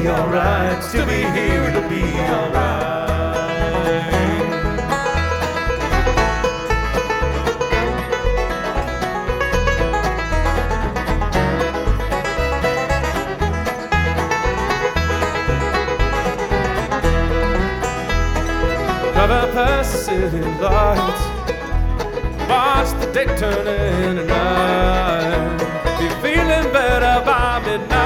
be alright. Still be here, it'll be alright. Drive past the city lights, watch the day turn into night. Be feeling better by midnight.